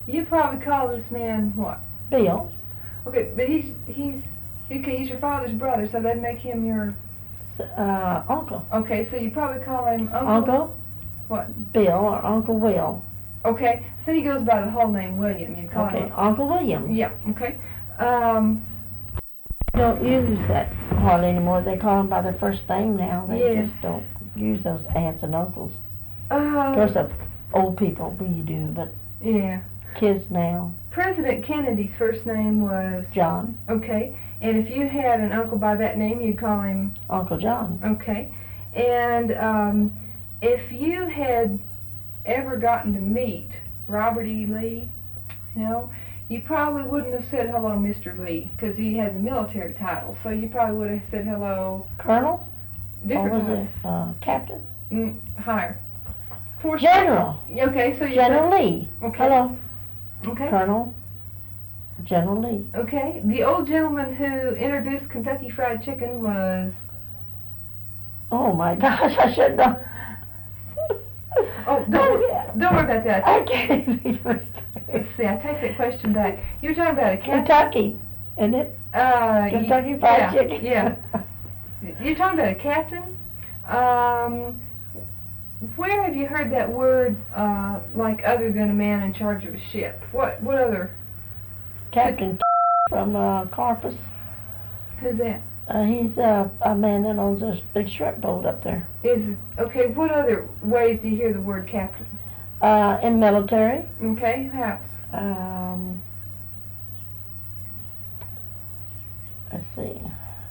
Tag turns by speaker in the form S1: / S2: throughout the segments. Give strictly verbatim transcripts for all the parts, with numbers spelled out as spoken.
S1: You probably call this man what?
S2: Bill.
S1: Okay, but he's he's okay. He's your father's brother, so that'd make him your
S2: Uh, uncle.
S1: Okay, so you probably call him Uncle.
S2: Uncle
S1: What?
S2: Bill or Uncle Will.
S1: Okay, so he goes by the whole name William. You call
S2: Okay,
S1: him.
S2: Uncle William.
S1: Yeah. Okay. Um.
S2: Don't use that hardly anymore. They call them by their first name now. They
S1: Yeah.
S2: just don't use those aunts and uncles.
S1: Um.
S2: Of course, uh, old people we do, but
S1: Yeah.
S2: kids now.
S1: President Kennedy's first name was
S2: John.
S1: Okay, and if you had an uncle by that name, you'd call him
S2: Uncle John.
S1: Okay, and um, if you had ever gotten to meet Robert E. Lee, you know, you probably wouldn't have said hello, Mister Lee, because he has a military title. So you probably would have said hello.
S2: Colonel?
S1: Different
S2: Or was
S1: title.
S2: it uh, Captain?
S1: Mm, higher. Four
S2: General.
S1: Okay, so you
S2: General
S1: said,
S2: Lee.
S1: Okay.
S2: Hello.
S1: Okay.
S2: Colonel General Lee.
S1: Okay. The old gentleman who introduced Kentucky Fried Chicken was.
S2: Oh my gosh, I should know.
S1: Oh, don't, don't worry about that.
S2: I can't even
S1: Let's see, I take that question back. You were talking about a captain.
S2: Kentucky, isn't it?
S1: Uh,
S2: Kentucky
S1: y-
S2: Fried
S1: yeah,
S2: Chicken.
S1: Yeah. You're talking about a captain. Um, where have you heard that word, uh, like other than a man in charge of a ship? What what other?
S2: Captain from uh, Corpus.
S1: Who's that?
S2: Uh, he's uh, a man that owns a big shrimp boat up there.
S1: Is it, okay. What other ways do you hear the word captain?
S2: Uh, in military.
S1: Okay, how?
S2: Um, let's see.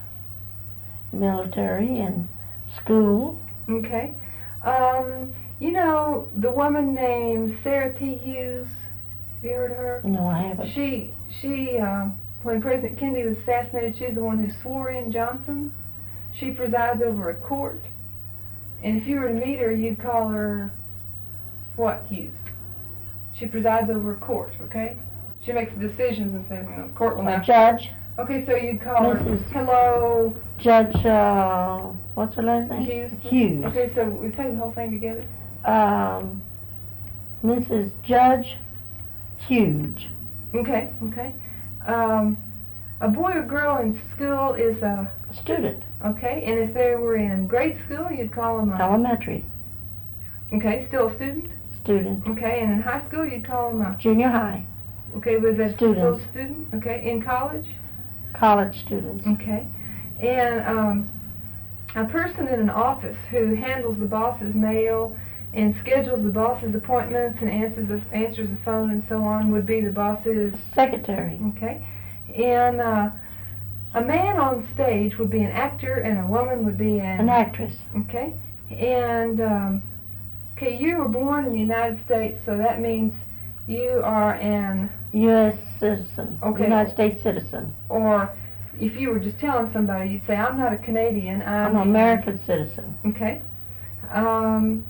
S2: Military and school.
S1: Okay. Um, you know the woman named Sarah T. Hughes. Have you heard of her?
S2: No, I haven't.
S1: She she um, when President Kennedy was assassinated, she's the one who swore in Johnson. She presides over a court, and if you were to meet her, you'd call her what, Hughes? She presides over a court. Okay. She makes the decisions and says, you know, the court will
S2: A
S1: not.
S2: judge.
S1: Okay, so you'd call her
S2: Missus
S1: hello
S2: Judge, uh, what's her last name?
S1: Hughes.
S2: Hughes.
S1: Okay, so we say the whole thing together.
S2: Um, Missus Judge Huge.
S1: Okay, okay. Um, a boy or girl in school is a,
S2: Student.
S1: okay, and if they were in grade school, you'd call them a,
S2: Elementary.
S1: okay, still a student?
S2: Student.
S1: Okay, and in high school, you'd call them a,
S2: Junior high.
S1: okay, was that still
S2: Students.
S1: a student? Okay, in college?
S2: College students.
S1: Okay. And um, a person in an office who handles the boss's mail and schedules the boss's appointments and answers the, answers the phone and so on would be the boss's
S2: Secretary.
S1: Okay. And uh, a man on stage would be an actor, and a woman would be an...
S2: An actress.
S1: Okay. And, um, okay, you were born in the United States, so that means you are an...
S2: U S citizen.
S1: Okay.
S2: United States citizen.
S1: Or if you were just telling somebody, you'd say, I'm not a Canadian, I'm...
S2: I'm an American citizen.
S1: Okay. Um,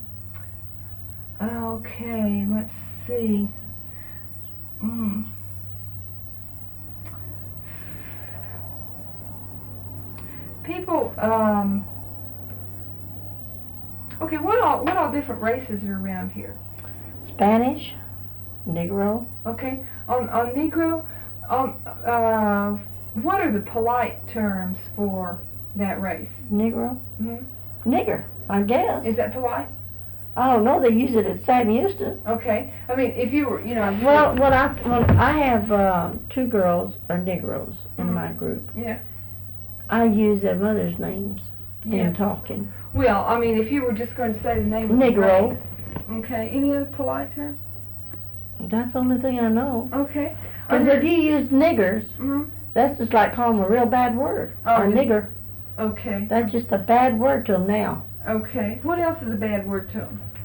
S1: okay, let's see. Mm. People, um, okay, what all, what all different races are around here?
S2: Spanish. Negro.
S1: Okay, on, on Negro, um, uh, what are the polite terms for that race?
S2: Negro.
S1: hmm
S2: Nigger, I guess.
S1: Is that polite?
S2: I don't know. They use it at Sam Houston.
S1: Okay, I mean, if you were, you know...
S2: Well, what I well, I have uh, two girls are Negroes in
S1: Mhm.
S2: my group.
S1: Yeah.
S2: I use their mother's names
S1: Yeah.
S2: in talking.
S1: Well, I mean, if you were just going to say the name of
S2: Negro.
S1: the race. Okay, any other polite terms?
S2: That's the only thing I know.
S1: Okay. Are
S2: Because
S1: there,
S2: if you use niggers,
S1: Mhm.
S2: that's just like calling them a real bad word.
S1: Oh,
S2: or
S1: is-
S2: nigger.
S1: Okay.
S2: That's just a bad word to them now.
S1: Okay. What else is a bad word to them?